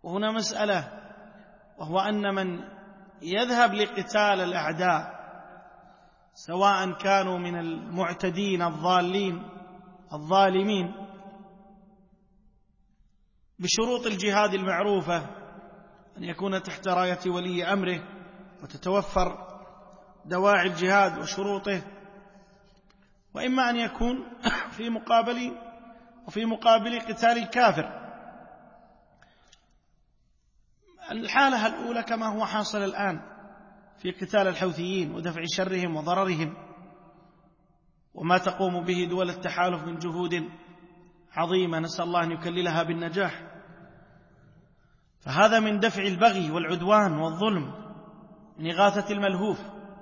وهنا مسألة، وهو أن من يذهب لقتال الأعداء سواء كانوا من المعتدين الضالين الظالمين بشروط الجهاد المعروفة، أن يكون تحت راية ولي أمره وتتوفر دواعي الجهاد وشروطه، وإما أن يكون في مقابل قتال الكافر. الحالة الأولى كما هو حاصل الآن في قتال الحوثيين ودفع شرهم وضررهم، وما تقوم به دول التحالف من جهود عظيمة نسأل الله أن يكللها بالنجاح، فهذا من دفع البغي والعدوان والظلم، من إغاثة الملهوف.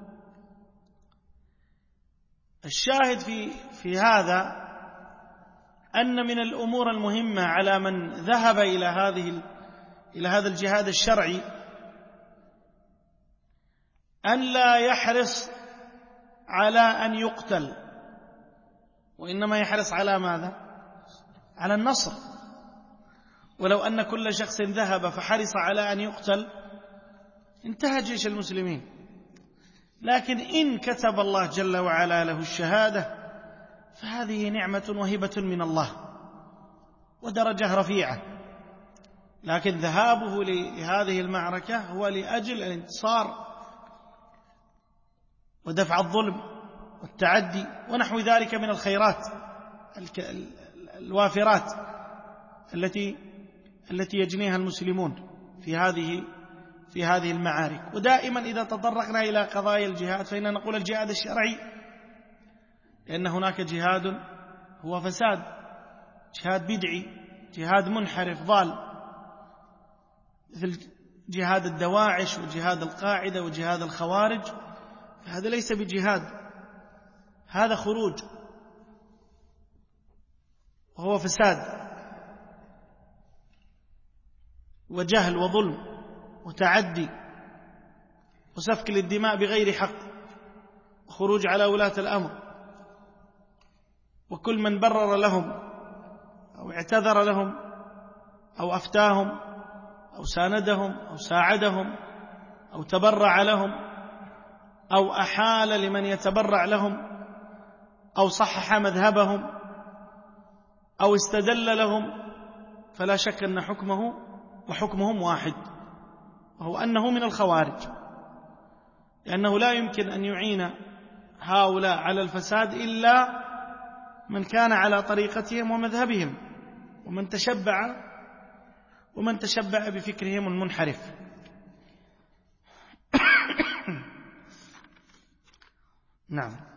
الشاهد في هذا أن من الأمور المهمة على من ذهب إلى هذا الجهاد الشرعي أن لا يحرص على أن يقتل، وإنما يحرص على ماذا؟ على النصر. ولو أن كل شخص ذهب فحرص على أن يقتل انتهى جيش المسلمين. لكن إن كتب الله جل وعلا له الشهادة فهذه نعمة وهبة من الله ودرجة رفيعة، لكن ذهابه لهذه المعركة هو لأجل الانتصار ودفع الظلم والتعدي ونحو ذلك من الخيرات الوافرات التي يجنيها المسلمون في هذه المعارك. ودائما إذا تطرقنا إلى قضايا الجهاد فإننا نقول الجهاد الشرعي، لأن هناك جهاد هو فساد، جهاد بدعي، جهاد منحرف ضال، مثل جهاد الدواعش وجهاد القاعدة وجهاد الخوارج، فهذا ليس بجهاد، هذا خروج وهو فساد وجهل وظلم وتعدي وسفك للدماء بغير حق وخروج على ولاة الأمر، وكل من برر لهم أو اعتذر لهم أو أفتاهم أو ساندهم أو ساعدهم أو تبرع لهم أو أحال لمن يتبرع لهم أو صحح مذهبهم أو استدل لهم، فلا شك أن حكمه وحكمهم واحد، وهو أنه من الخوارج، لأنه لا يمكن أن يعين هؤلاء على الفساد إلا من كان على طريقتهم ومذهبهم ومن تشبع بفكرهم المنحرف. نعم.